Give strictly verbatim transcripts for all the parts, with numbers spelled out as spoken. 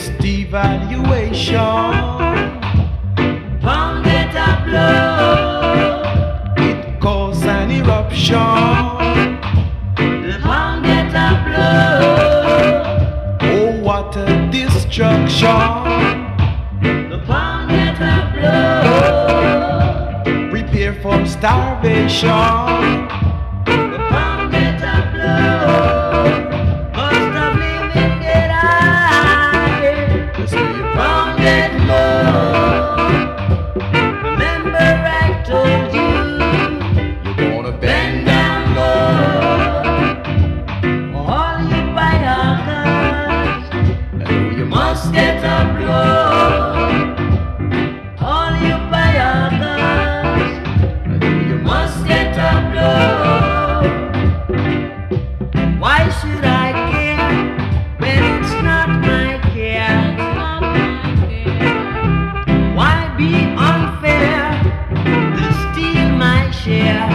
This devaluation, pound get a blow. it caused an eruption. The pound get a blow. Oh, what a destruction. The pound get a blow. Prepare for starvation. The pound get a blow. Cost of living get high. Pound get low. Remember I told you, You're gonna bend bend down low. All you biogas, and you must get a blow. All you biogas, you must get a blow. Why should I care when it's not my care? Why be unfair to steal my share?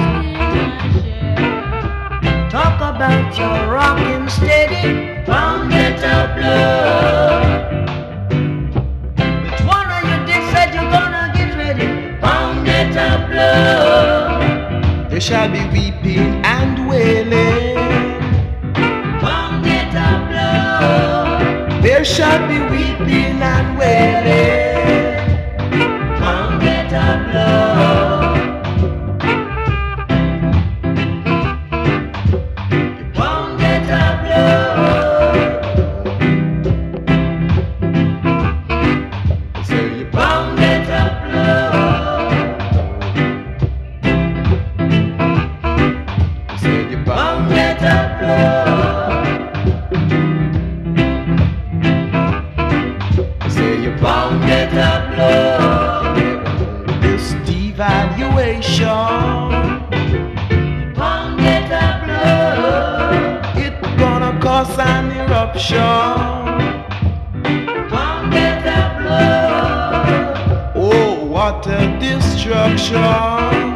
Talk about your rockin' steady, pound get a blow. Which one of you did said you're gonna get ready? Pound get a blow. There shall be weeping and wailing. Pound get a blow. There shall be weeping and wailing. Pound get a blow. Pound get a blow. Say you Pound get a blow. say you Pound get a blow. say you Pound get a blow. This devaluation, Pound get a blow. it gonna cause an eruption. Pound get a blow. Oh, what a destruction.